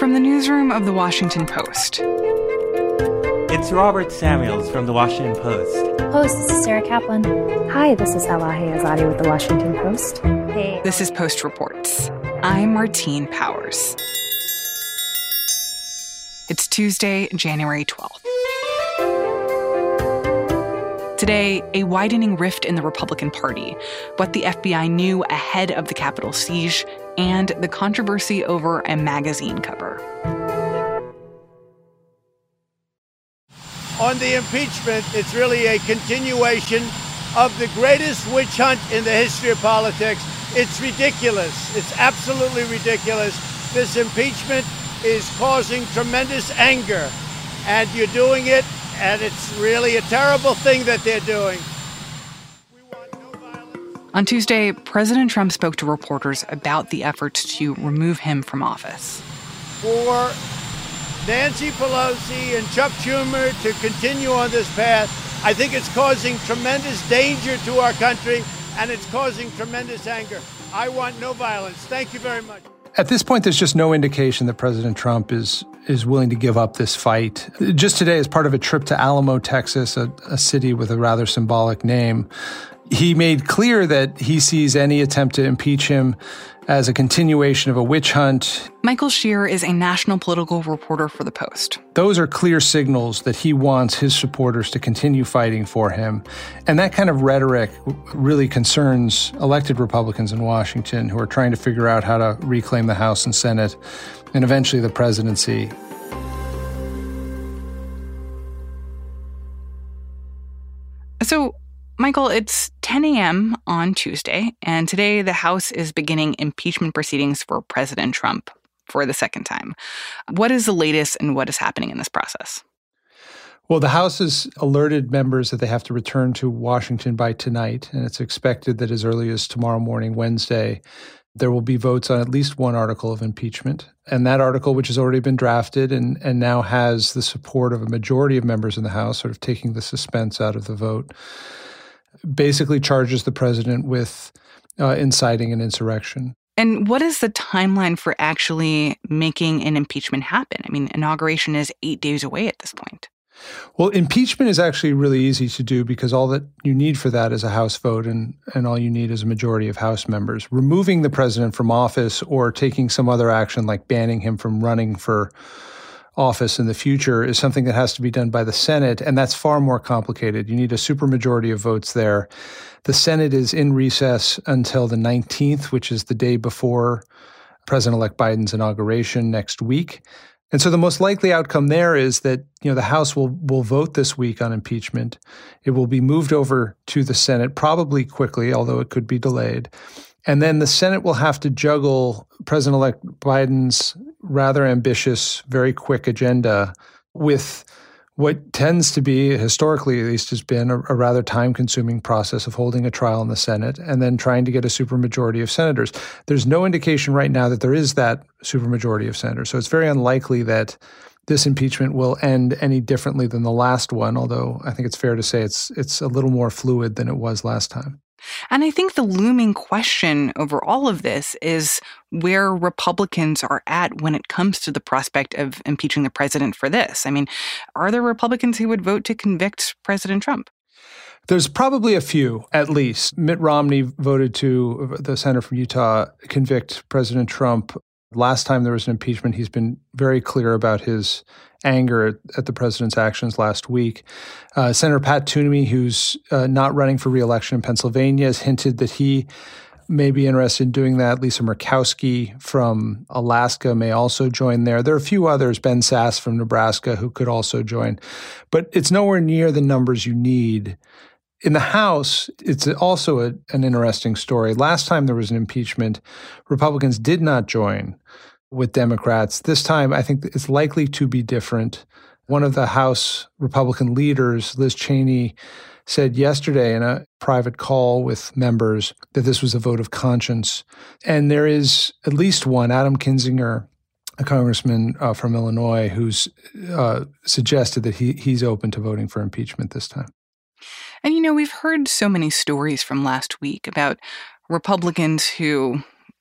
From the newsroom of The Washington Post. It's Robert Samuels from The Washington Post. Post, this is Sarah Kaplan. Hi, this is Elahe Azadi with The Washington Post. Hey. This is Post Reports. I'm Martine Powers. It's Tuesday, January 12th. Today, a widening rift in the Republican Party, what the FBI knew ahead of the Capitol siege, and the controversy over a magazine cover. On the impeachment, it's really a continuation of the greatest witch hunt in the history of politics. It's ridiculous. It's absolutely ridiculous. This impeachment is causing tremendous anger, and you're doing it, and it's really a terrible thing that they're doing. We want no violence. On Tuesday, President Trump spoke to reporters about the efforts to remove him from office. For Nancy Pelosi and Chuck Schumer to continue on this path, I think it's causing tremendous danger to our country, and it's causing tremendous anger. I want no violence. Thank you very much. At this point, there's just no indication that President Trump is willing to give up this fight. Just today, as part of a trip to Alamo, Texas, a city with a rather symbolic name, he made clear that he sees any attempt to impeach him as a continuation of a witch hunt. Michael Shear is a national political reporter for The Post. Those are clear signals that he wants his supporters to continue fighting for him. And that kind of rhetoric really concerns elected Republicans in Washington who are trying to figure out how to reclaim the House and Senate and eventually the presidency. So, Michael, it's 10 a.m. on Tuesday, and today the House is beginning impeachment proceedings for President Trump for the second time. What is the latest and what is happening in this process? Well, the House has alerted members that they have to return to Washington by tonight, and it's expected that as early as tomorrow morning, Wednesday, there will be votes on at least one article of impeachment. And that article, which has already been drafted and now has the support of a majority of members in the House, sort of taking the suspense out of the vote, basically charges the president with inciting an insurrection. And what is the timeline for actually making an impeachment happen? I mean, inauguration is 8 days away at this point. Well, impeachment is actually really easy to do because all that you need for that is a House vote and all you need is a majority of House members. Removing the president from office or taking some other action like banning him from running for office in the future is something that has to be done by the Senate, and that's far more complicated. You need a supermajority of votes there. The Senate is in recess until the 19th, which is the day before President-elect Biden's inauguration next week. And so the most likely outcome there is that, the House will vote this week on impeachment. It will be moved over to the Senate probably quickly, although it could be delayed. And then the Senate will have to juggle President-elect Biden's rather ambitious, very quick agenda with what tends to be, historically at least, has been a rather time-consuming process of holding a trial in the Senate and then trying to get a supermajority of senators. There's no indication right now that there is that supermajority of senators. So it's very unlikely that this impeachment will end any differently than the last one, although I think it's fair to say it's a little more fluid than it was last time. And I think the looming question over all of this is where Republicans are at when it comes to the prospect of impeaching the president for this. I mean, are there Republicans who would vote to convict President Trump? There's probably a few, at least. Mitt Romney voted to, the senator from Utah, convict President Trump. Last time there was an impeachment, he's been very clear about his anger at the president's actions last week. Senator Pat Toomey, who's not running for re-election in Pennsylvania, has hinted that he may be interested in doing that. Lisa Murkowski from Alaska may also join there. There are a few others, Ben Sasse from Nebraska, who could also join. But it's nowhere near the numbers you need. In the House, it's also an interesting story. Last time there was an impeachment, Republicans did not join with Democrats. This time, I think it's likely to be different. One of the House Republican leaders, Liz Cheney, said yesterday in a private call with members that this was a vote of conscience. And there is at least one, Adam Kinzinger, a congressman from Illinois, who's suggested that he's open to voting for impeachment this time. And, we've heard so many stories from last week about Republicans who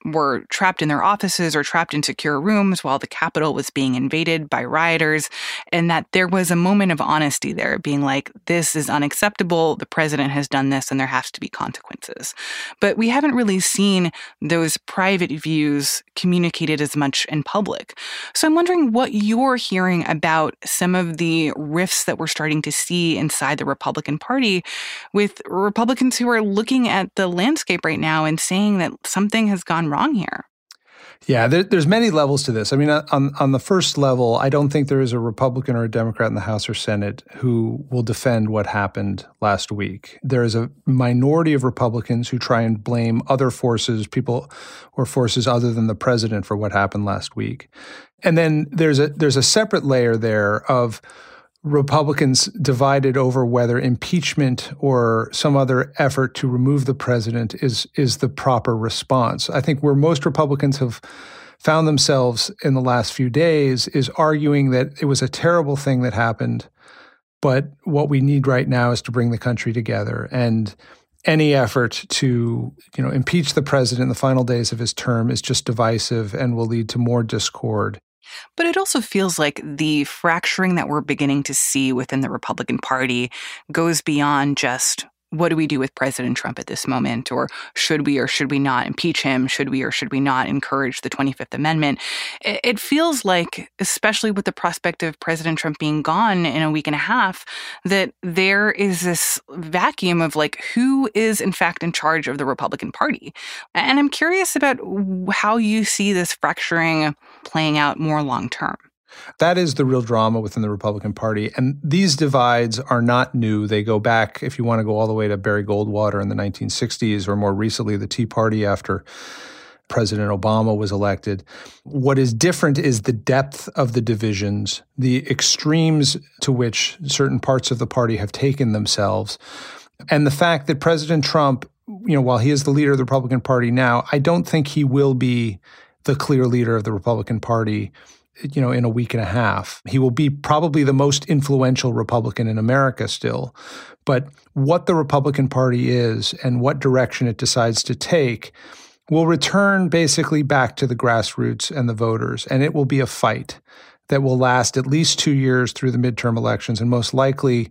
were trapped in their offices or trapped in secure rooms while the Capitol was being invaded by rioters, and that there was a moment of honesty there, being like, this is unacceptable, the president has done this, and there has to be consequences. But we haven't really seen those private views communicated as much in public. So I'm wondering what you're hearing about some of the rifts that we're starting to see inside the Republican Party, with Republicans who are looking at the landscape right now and saying that something has gone wrong here. Yeah, there's many levels to this. I mean, on the first level, I don't think there is a Republican or a Democrat in the House or Senate who will defend what happened last week. There is a minority of Republicans who try and blame other forces, people or forces other than the president for what happened last week. And then there's a separate layer there of Republicans divided over whether impeachment or some other effort to remove the president is the proper response. I think where most Republicans have found themselves in the last few days is arguing that it was a terrible thing that happened, but what we need right now is to bring the country together. And any effort to, impeach the president in the final days of his term is just divisive and will lead to more discord. But it also feels like the fracturing that we're beginning to see within the Republican Party goes beyond just, what do we do with President Trump at this moment? Or should we not impeach him? Should we or should we not encourage the 25th Amendment? It feels like, especially with the prospect of President Trump being gone in a week and a half, that there is this vacuum of who is in fact in charge of the Republican Party. And I'm curious about how you see this fracturing playing out more long term. That is the real drama within the Republican Party. And these divides are not new. They go back, if you want to go all the way to Barry Goldwater in the 1960s, or more recently, the Tea Party after President Obama was elected. What is different is the depth of the divisions, the extremes to which certain parts of the party have taken themselves, and the fact that President Trump, while he is the leader of the Republican Party now, I don't think he will be the clear leader of the Republican Party in a week and a half. He will be probably the most influential Republican in America still. But what the Republican Party is and what direction it decides to take will return basically back to the grassroots and the voters. And it will be a fight that will last at least 2 years through the midterm elections, and most likely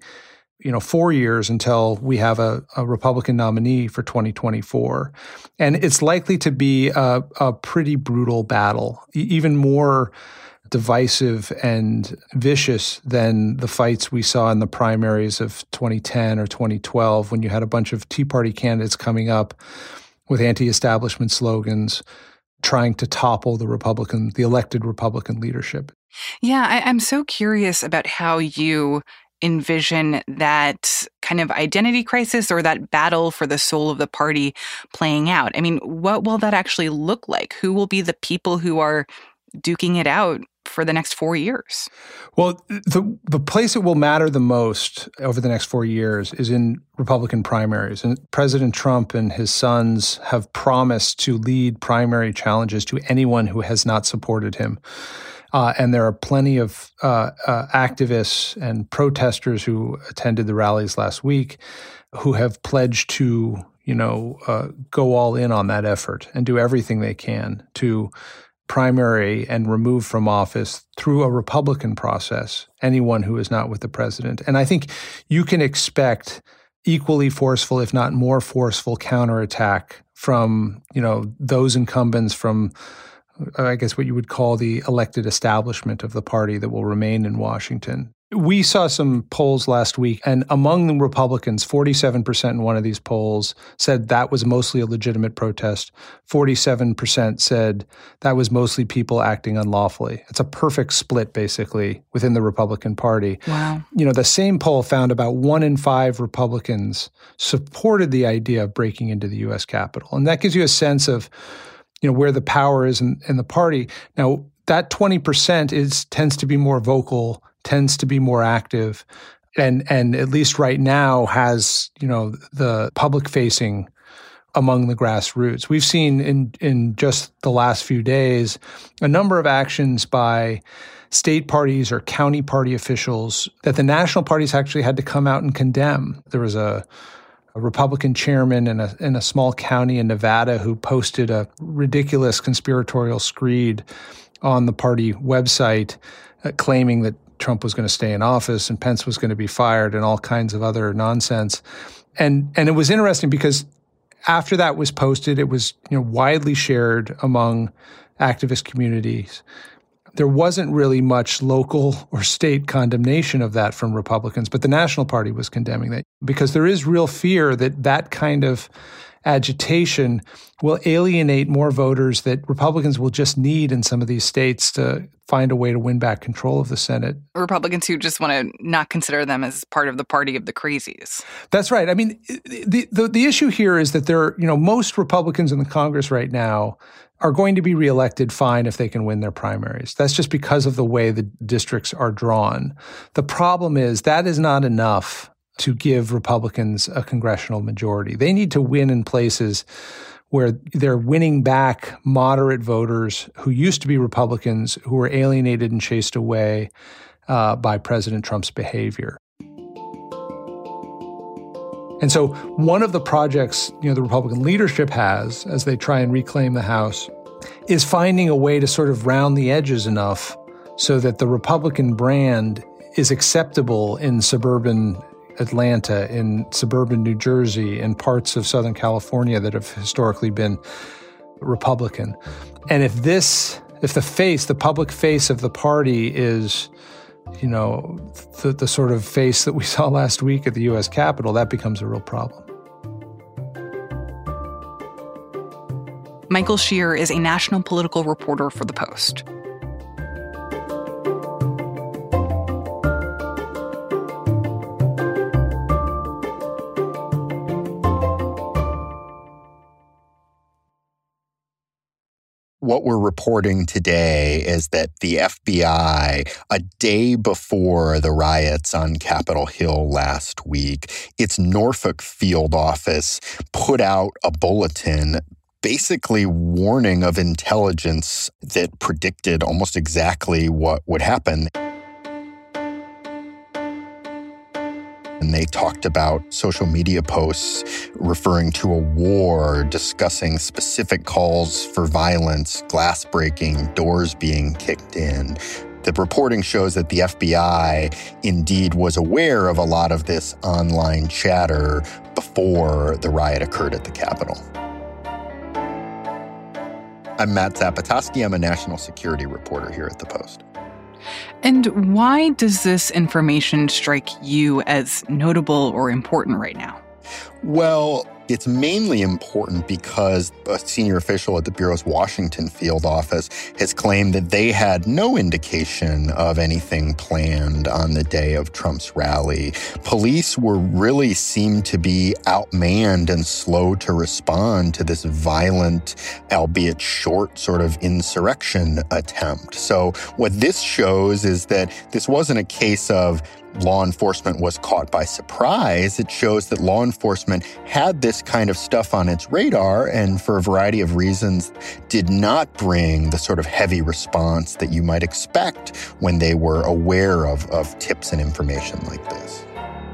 4 years until we have a Republican nominee for 2024. And it's likely to be a pretty brutal battle, even more divisive and vicious than the fights we saw in the primaries of 2010 or 2012, when you had a bunch of Tea Party candidates coming up with anti-establishment slogans trying to topple the elected Republican leadership. Yeah, I'm so curious about how you envision that kind of identity crisis or that battle for the soul of the party playing out. I mean, what will that actually look like? Who will be the people who are duking it out for the next 4 years? Well, the place it will matter the most over the next 4 years is in Republican primaries. And President Trump and his sons have promised to lead primary challenges to anyone who has not supported him. And there are plenty of activists and protesters who attended the rallies last week who have pledged to, go all in on that effort and do everything they can to primary and remove from office through a Republican process anyone who is not with the president. And I think you can expect equally forceful, if not more forceful, counterattack from, those incumbents, from I guess what you would call the elected establishment of the party that will remain in Washington. We saw some polls last week, and among the Republicans, 47% in one of these polls said that was mostly a legitimate protest. 47% said that was mostly people acting unlawfully. It's a perfect split, basically, within the Republican Party. Wow. The same poll found about 1 in 5 Republicans supported the idea of breaking into the U.S. Capitol. And that gives you a sense of where the power is in the party. Now, that 20% tends to be more vocal, tends to be more active, and at least right now has, the public facing among the grassroots. We've seen in just the last few days a number of actions by state parties or county party officials that the national parties actually had to come out and condemn. There was a a Republican chairman in a small county in Nevada who posted a ridiculous conspiratorial screed on the party website claiming that Trump was going to stay in office and Pence was going to be fired and all kinds of other nonsense. And it was interesting because after that was posted, it was widely shared among activist communities. There wasn't really much local or state condemnation of that from Republicans, but the National Party was condemning that because there is real fear that that kind of agitation will alienate more voters that Republicans will just need in some of these states to find a way to win back control of the Senate. Republicans who just want to not consider them as part of the party of the crazies. That's right. I mean, the issue here is that most Republicans in the Congress right now are going to be reelected fine if they can win their primaries. That's just because of the way the districts are drawn. The problem is that is not enough to give Republicans a congressional majority. They need to win in places where they're winning back moderate voters who used to be Republicans who were alienated and chased away by President Trump's behavior. And so one of the projects, the Republican leadership has as they try and reclaim the House is finding a way to sort of round the edges enough so that the Republican brand is acceptable in suburban Atlanta, in suburban New Jersey, in parts of Southern California that have historically been Republican. And if the public face of the party is the sort of face that we saw last week at the U.S. Capitol, that becomes a real problem. Michael Shear is a national political reporter for The Post. What we're reporting today is that the FBI, a day before the riots on Capitol Hill last week, its Norfolk field office put out a bulletin basically warning of intelligence that predicted almost exactly what would happen. And they talked about social media posts referring to a war, discussing specific calls for violence, glass breaking, doors being kicked in. The reporting shows that the FBI indeed was aware of a lot of this online chatter before the riot occurred at the Capitol. I'm Matt Zapotosky. I'm a national security reporter here at The Post. And why does this information strike you as notable or important right now? Well, it's mainly important because a senior official at the Bureau's Washington field office has claimed that they had no indication of anything planned on the day of Trump's rally. Police really seemed to be outmanned and slow to respond to this violent, albeit short, sort of insurrection attempt. So what this shows is that this wasn't a case of law enforcement was caught by surprise. It shows that law enforcement had this kind of stuff on its radar and for a variety of reasons did not bring the sort of heavy response that you might expect when they were aware of tips and information like this.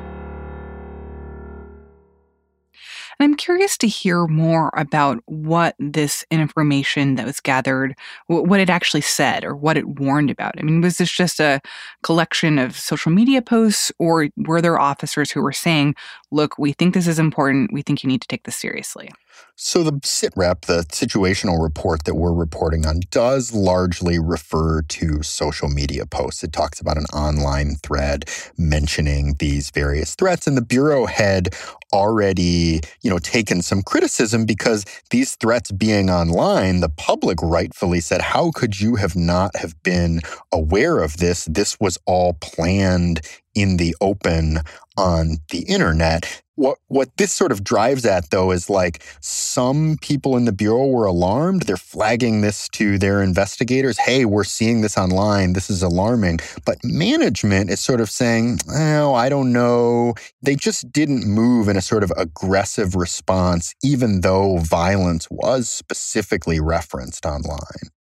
And I'm curious to hear more about what this information that was gathered, what it actually said or what it warned about. I mean, was this just a collection of social media posts, or were there officers who were saying, look, we think this is important, we think you need to take this seriously? So the SITREP, the situational report that we're reporting on, does largely refer to social media posts. It talks about an online thread mentioning these various threats. And the Bureau had already, taken some criticism because these threats being online, the public rightfully said, how could you not have been aware of this? This was all planned in the open on the internet. What this sort of drives at, though, is like some people in the Bureau were alarmed. They're flagging this to their investigators. Hey, we're seeing this online. This is alarming. But management is sort of saying, oh, I don't know. They just didn't move in a sort of aggressive response, even though violence was specifically referenced online.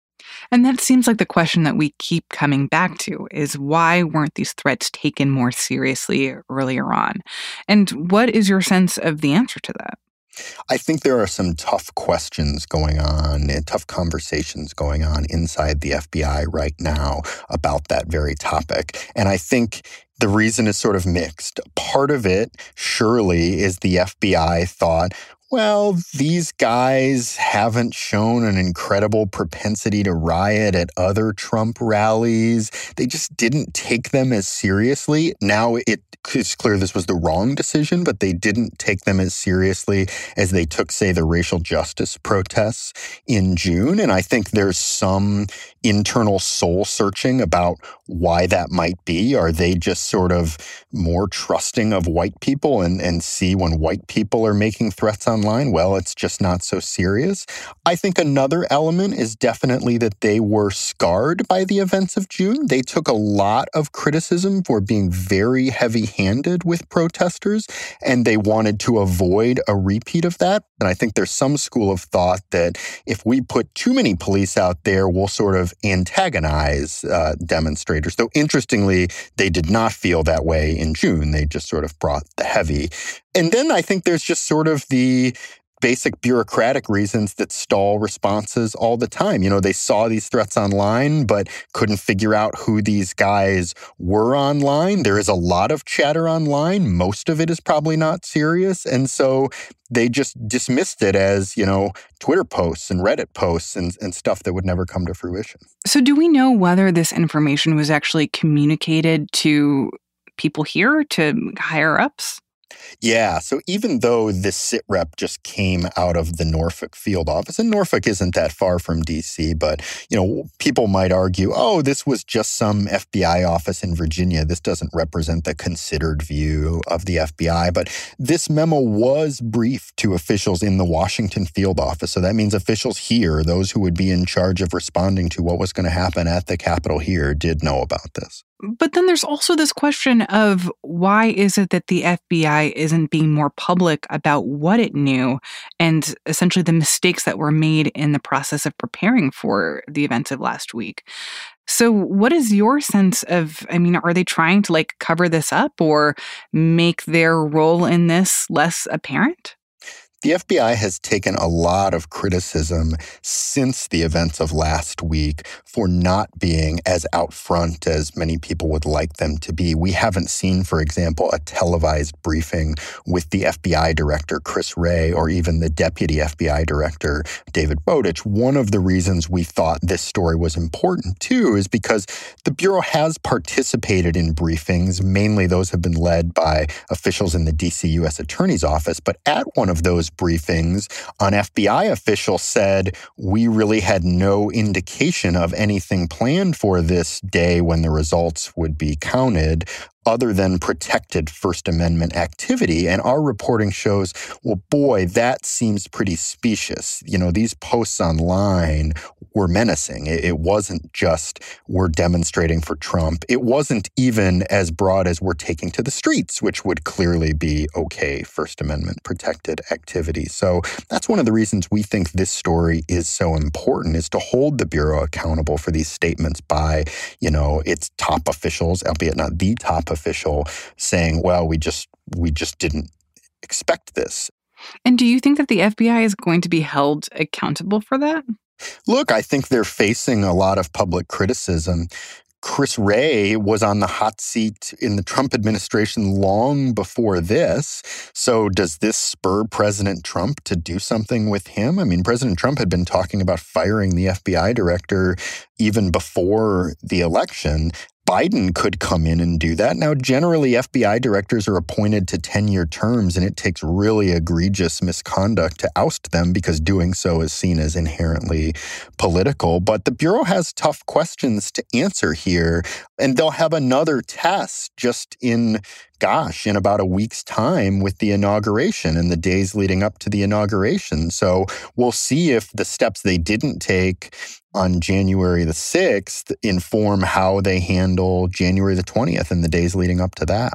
And that seems like the question that we keep coming back to is why weren't these threats taken more seriously earlier on? And what is your sense of the answer to that? I think there are some tough questions going on and tough conversations going on inside the FBI right now about that very topic. And I think the reason is sort of mixed. Part of it, surely, is the FBI thought, well, these guys haven't shown an incredible propensity to riot at other Trump rallies. They just didn't take them as seriously. Now it's clear this was the wrong decision, but they didn't take them as seriously as they took, say, the racial justice protests in June. And I think there's some internal soul searching about why that might be. Are they just sort of more trusting of white people and see when white people are making threats online? Well, it's just not so serious. I think another element is definitely that they were scarred by the events of June. They took a lot of criticism for being very heavy-handed with protesters, and they wanted to avoid a repeat of that. And I think there's some school of thought that if we put too many police out there, we'll sort of antagonize demonstrators. Though, interestingly, they did not feel that way in June. They just sort of brought the heavy. And then I think there's just sort of the basic bureaucratic reasons that stall responses all the time. You know, they saw these threats online, but couldn't figure out who these guys were online. There is a lot of chatter online. Most of it is probably not serious. And so they just dismissed it as, you know, Twitter posts and Reddit posts and stuff that would never come to fruition. So do we know whether this information was actually communicated to people here, to higher ups? Yeah, so even though this SITREP just came out of the Norfolk field office, and Norfolk isn't that far from D.C., but, you know, people might argue, oh, this was just some FBI office in Virginia. This doesn't represent the considered view of the FBI. But this memo was briefed to officials in the Washington field office. So that means officials here, those who would be in charge of responding to what was going to happen at the Capitol here, did know about this. But then there's also this question of why is it that the FBI isn't being more public about what it knew and essentially the mistakes that were made in the process of preparing for the events of last week? So what is your sense of, I mean, are they trying to cover this up or make their role in this less apparent? The FBI has taken a lot of criticism since the events of last week for not being as out front as many people would like them to be. We haven't seen, for example, a televised briefing with the FBI director, Chris Wray, or even the deputy FBI director, David Bowditch. One of the reasons we thought this story was important, too, is because the Bureau has participated in briefings. Mainly those have been led by officials in the D.C. U.S. Attorney's Office. But at one of those briefings, an FBI official said, we really had no indication of anything planned for this day when the results would be counted, other than protected First Amendment activity. And our reporting shows, well, boy, that seems pretty specious. You know, these posts online were menacing. It wasn't just we're demonstrating for Trump. It wasn't even as broad as we're taking to the streets, which would clearly be okay, First Amendment protected activity. So that's one of the reasons we think this story is so important, is to hold the Bureau accountable for these statements by, you know, its top officials, albeit not the top official, saying, well, we just didn't expect this. And do you think that the FBI is going to be held accountable for that? Look, I think they're facing a lot of public criticism. Chris Wray was on the hot seat in the Trump administration long before this. So does this spur President Trump to do something with him? I mean, President Trump had been talking about firing the FBI director even before the election. Biden could come in and do that. Now, generally, FBI directors are appointed to 10-year terms, and it takes really egregious misconduct to oust them because doing so is seen as inherently political. But the Bureau has tough questions to answer here, and they'll have another test just in about a week's time with the inauguration and the days leading up to the inauguration. So we'll see if the steps they didn't take on January the 6th inform how they handle January the 20th and the days leading up to that.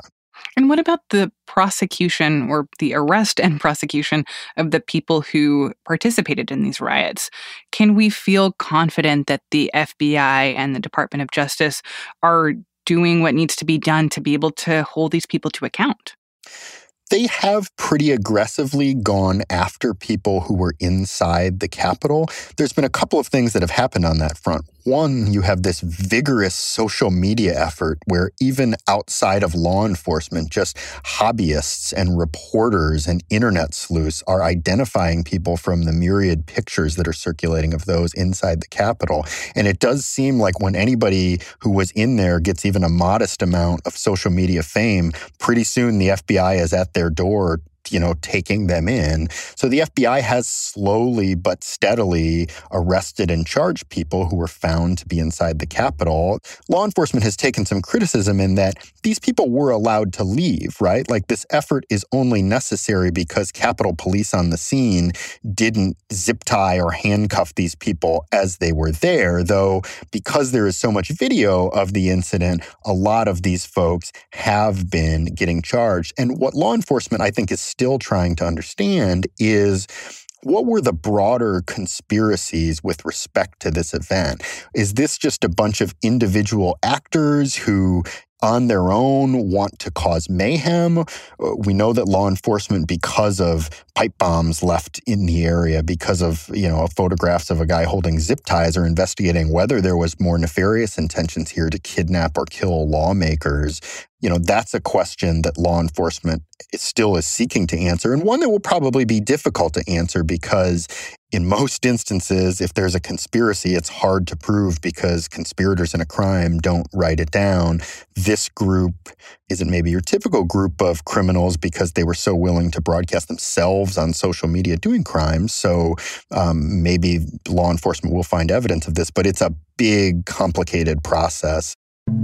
And what about the prosecution or the arrest and prosecution of the people who participated in these riots? Can we feel confident that the FBI and the Department of Justice are doing what needs to be done to be able to hold these people to account? They have pretty aggressively gone after people who were inside the Capitol. There's been a couple of things that have happened on that front. One, you have this vigorous social media effort where even outside of law enforcement, just hobbyists and reporters and internet sleuths are identifying people from the myriad pictures that are circulating of those inside the Capitol. And it does seem like when anybody who was in there gets even a modest amount of social media fame, pretty soon the FBI is at their door, taking them in. So the FBI has slowly but steadily arrested and charged people who were found to be inside the Capitol. Law enforcement has taken some criticism in that these people were allowed to leave, right? Like, this effort is only necessary because Capitol Police on the scene didn't zip tie or handcuff these people as they were there, though because there is so much video of the incident, a lot of these folks have been getting charged. And what law enforcement, I think, is still trying to understand is, what were the broader conspiracies with respect to this event? Is this just a bunch of individual actors who on their own want to cause mayhem? We know that law enforcement, because of pipe bombs left in the area, because of, photographs of a guy holding zip ties, are investigating whether there was more nefarious intentions here to kidnap or kill lawmakers. That's a question that law enforcement still is seeking to answer, and one that will probably be difficult to answer because in most instances, if there's a conspiracy, it's hard to prove because conspirators in a crime don't write it down. This group isn't maybe your typical group of criminals because they were so willing to broadcast themselves on social media doing crimes. So maybe law enforcement will find evidence of this, but it's a big, complicated process.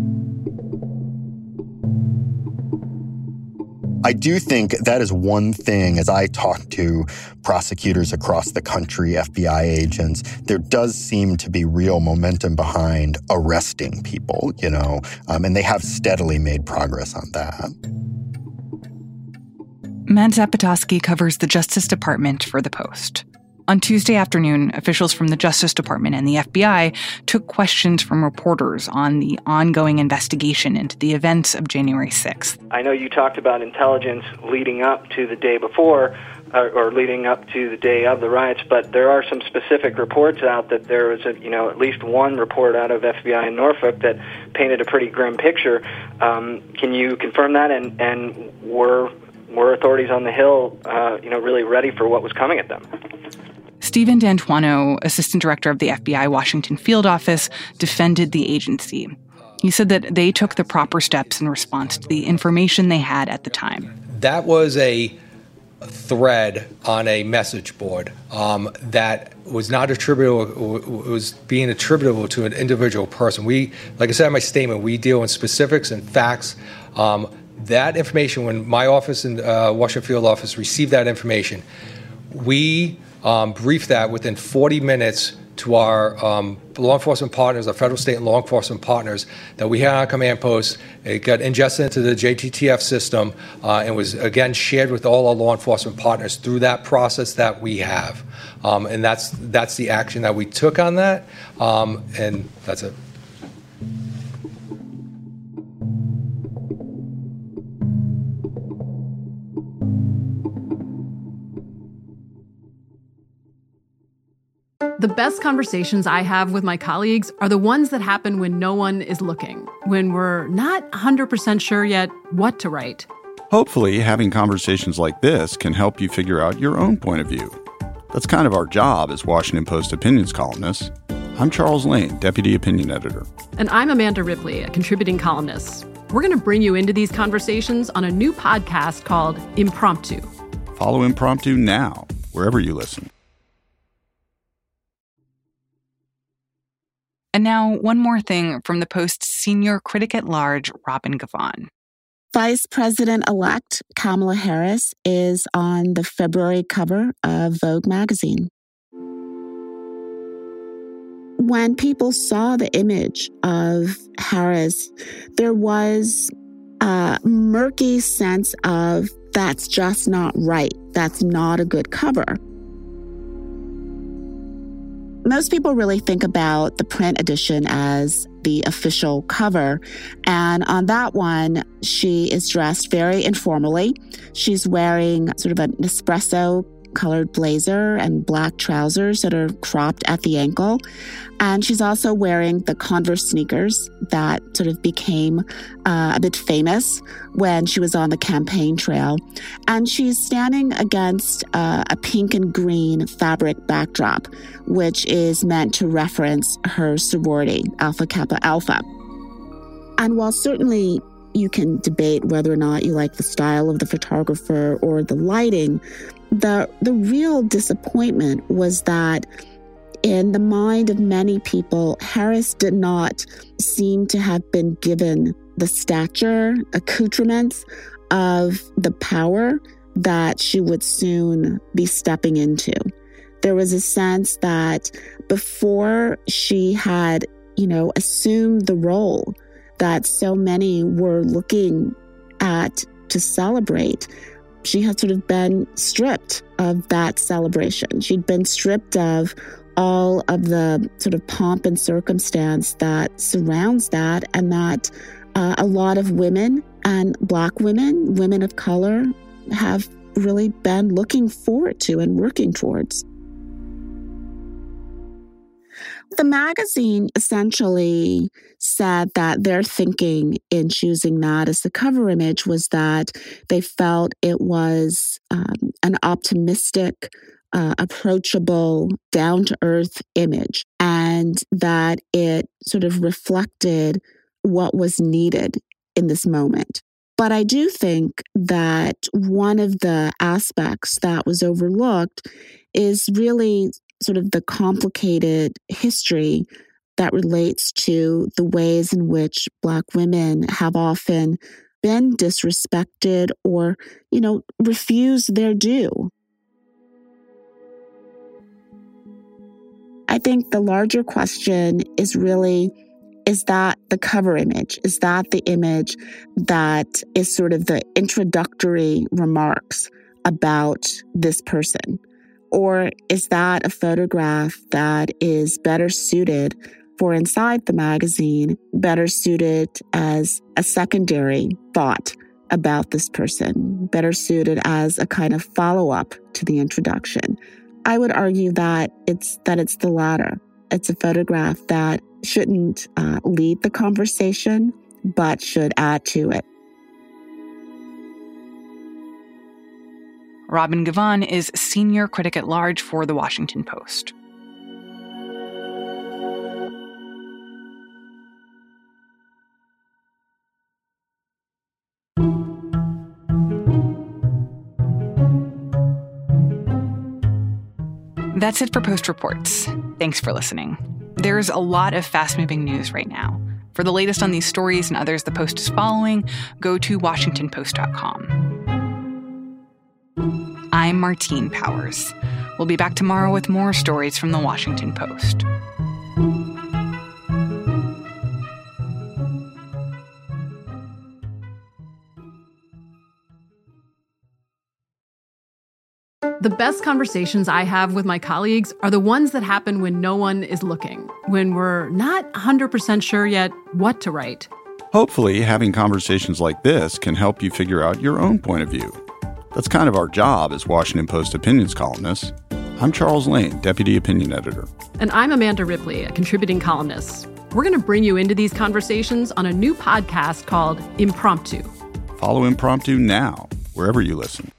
I do think that is one thing, as I talk to prosecutors across the country, FBI agents, there does seem to be real momentum behind arresting people, and they have steadily made progress on that. Matt Zapotosky covers the Justice Department for The Post. On Tuesday afternoon, officials from the Justice Department and the FBI took questions from reporters on the ongoing investigation into the events of January 6th. I know you talked about intelligence leading up to the day before, or leading up to the day of the riots, but there are some specific reports out that there was at least one report out of FBI in Norfolk that painted a pretty grim picture. Can you confirm that? And were authorities on the Hill, really ready for what was coming at them? Stephen D'Antuono, assistant director of the FBI Washington field office, defended the agency. He said that they took the proper steps in response to the information they had at the time. That was a thread on a message board that was not attributable, was being attributable to an individual person. We, like I said in my statement, we deal in specifics and facts. That information, when my office and Washington field office received that information, we briefed that within 40 minutes to our law enforcement partners, our federal, state, and law enforcement partners that we had on our command post. It got ingested into the JTTF system and was, again, shared with all our law enforcement partners through that process that we have. And that's the action that we took on that, and that's it. The best conversations I have with my colleagues are the ones that happen when no one is looking, when we're not 100% sure yet what to write. Hopefully, having conversations like this can help you figure out your own point of view. That's kind of our job as Washington Post opinions columnists. I'm Charles Lane, Deputy Opinion Editor. And I'm Amanda Ripley, a contributing columnist. We're going to bring you into these conversations on a new podcast called Impromptu. Follow Impromptu now, wherever you listen. And now, one more thing from the Post's senior critic at large, Robin Givhan. Vice President-elect Kamala Harris is on the February cover of Vogue magazine. When people saw the image of Harris, there was a murky sense of that's just not right. That's not a good cover. Most people really think about the print edition as the official cover. And on that one, she is dressed very informally. She's wearing sort of an espresso colored blazer and black trousers that are cropped at the ankle. And she's also wearing the Converse sneakers that sort of became a bit famous when she was on the campaign trail. And she's standing against a pink and green fabric backdrop, which is meant to reference her sorority, Alpha Kappa Alpha. And while certainly you can debate whether or not you like the style of the photographer or the lighting, the real disappointment was that in the mind of many people, Harris did not seem to have been given the stature, accoutrements of the power that she would soon be stepping into. There was a sense that before she had, assumed the role that so many were looking at to celebrate, she had sort of been stripped of that celebration. She'd been stripped of all of the sort of pomp and circumstance that surrounds that, and that a lot of women and Black women, women of color, have really been looking forward to and working towards. The magazine essentially said that their thinking in choosing that as the cover image was that they felt it was an optimistic, approachable, down-to-earth image, and that it sort of reflected what was needed in this moment. But I do think that one of the aspects that was overlooked is really sort of the complicated history that relates to the ways in which Black women have often been disrespected or, refused their due. I think the larger question is really, is that the cover image? Is that the image that is sort of the introductory remarks about this person? Or is that a photograph that is better suited for inside the magazine, better suited as a secondary thought about this person, better suited as a kind of follow-up to the introduction? I would argue that it's the latter. It's a photograph that shouldn't lead the conversation, but should add to it. Robin Givhan is senior critic at large for The Washington Post. That's it for Post Reports. Thanks for listening. There's a lot of fast-moving news right now. For the latest on these stories and others the Post is following, go to WashingtonPost.com. I'm Martine Powers. We'll be back tomorrow with more stories from The Washington Post. The best conversations I have with my colleagues are the ones that happen when no one is looking, when we're not 100% sure yet what to write. Hopefully, having conversations like this can help you figure out your own point of view. That's kind of our job as Washington Post opinions columnists. I'm Charles Lane, Deputy Opinion Editor. And I'm Amanda Ripley, a contributing columnist. We're going to bring you into these conversations on a new podcast called Impromptu. Follow Impromptu now, wherever you listen.